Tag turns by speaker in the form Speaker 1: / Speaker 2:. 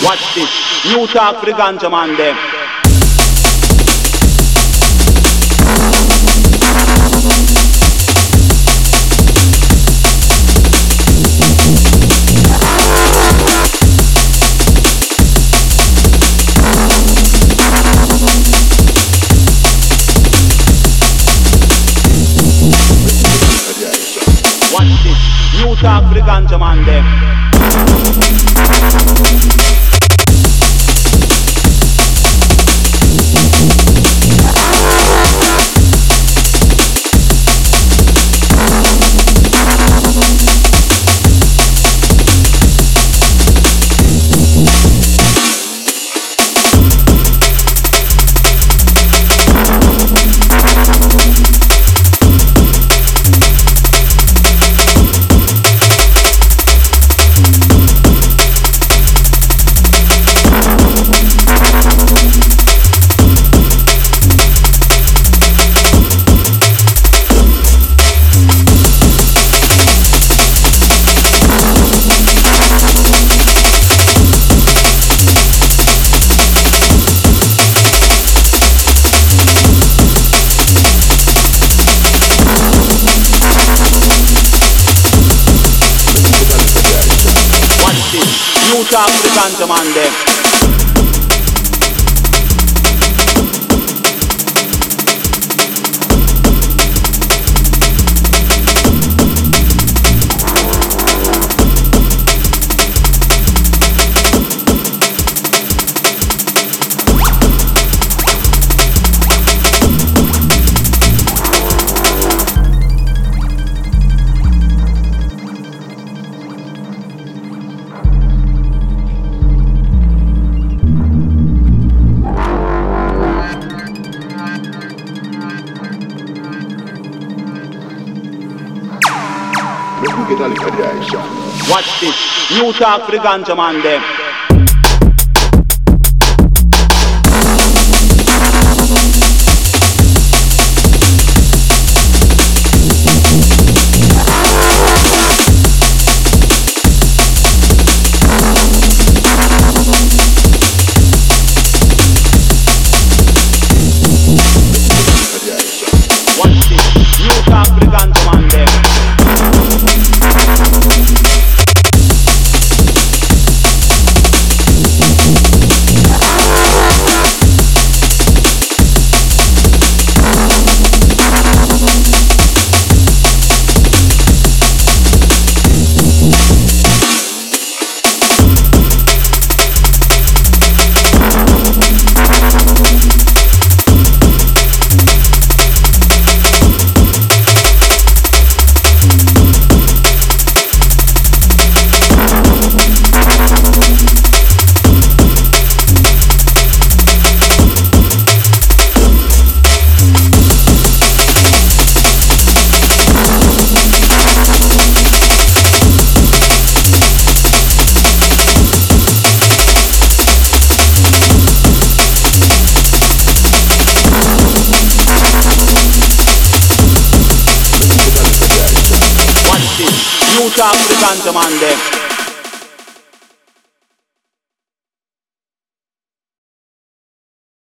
Speaker 1: Watch this, new talk for the ganja man them. Watch this, new talk for the ganja man them. New talk for the ganja man them. Watch this, new talk for the ganja man them. Watch this, new talk for the ganja man them. New talk for the ganja man them.